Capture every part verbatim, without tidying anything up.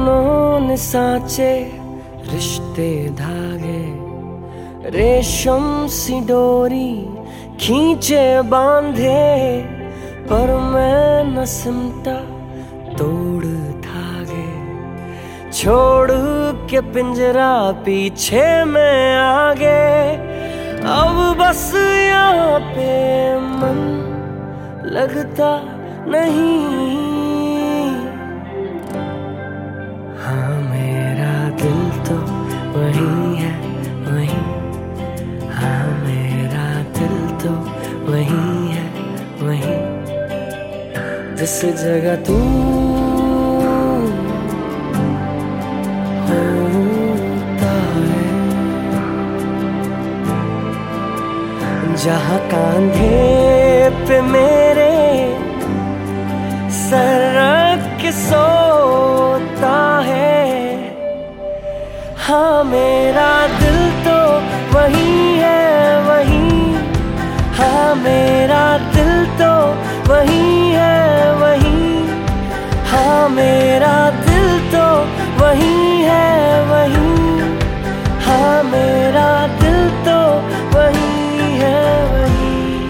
सपनों ने सांचे रिश्ते धागे, रेशम सी डोरी खींचे बांधे, पर मैं न सिमटा तोड़ धागे। छोड़ के पिंजरा पीछे मैं आगे, अब बस यहाँ पे मन लगता नहीं। हाँ मेरा दिल तो वही है वही, हाँ मेरा दिल तो वही है वही, जिस जगह तू होता है, जहाँ कांधे पे मेरे सर रख के सोता है। हाँ मेरा दिल तो वही है वही, हाँ मेरा दिल तो वही है वही, हाँ मेरा दिल तो वही है वही, हाँ मेरा दिल तो वही है वही।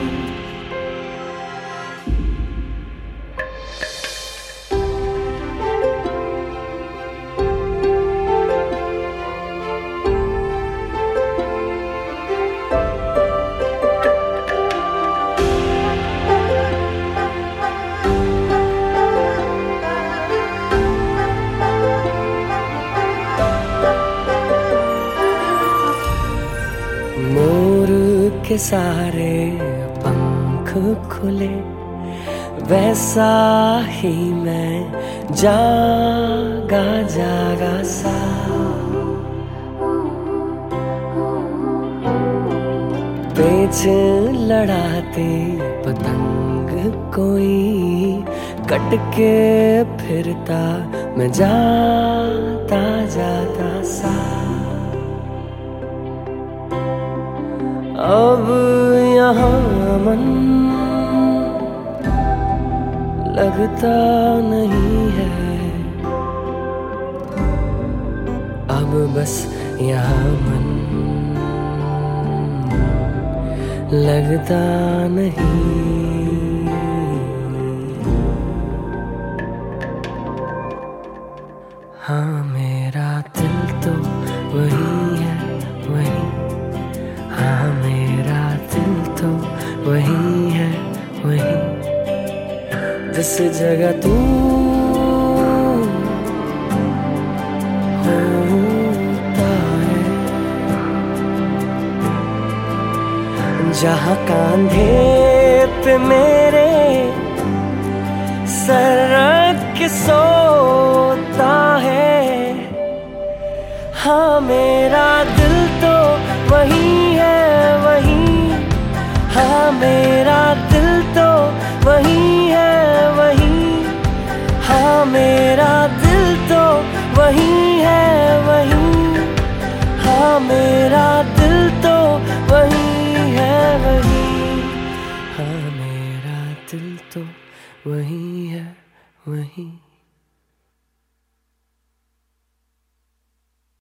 मोर के सारे पंख खुले, वैसा ही मैं जागा जागा सा। पेच लड़ाते पतंग कोई, कट के फिरता मैं जाता जाता सा। अब यहाँ मन लगता नहीं है, अब बस यहाँ मन लगता नहीं। हाँ मेरा दिल तो वही है वही, हाँ मेरा दिल तो वही है वही, जिस जगह तू होता है, जहाँ कांधे पे मेरे सर रख के सोता है। हाँ मेरा दिल तो वही है वही, हाँ मेरा दिल तो वही है वही, हाँ मेरा दिल तो वही है वही, हाँ मेरा दिल तो वही है वही, हाँ मेरा दिल तो वही है वही।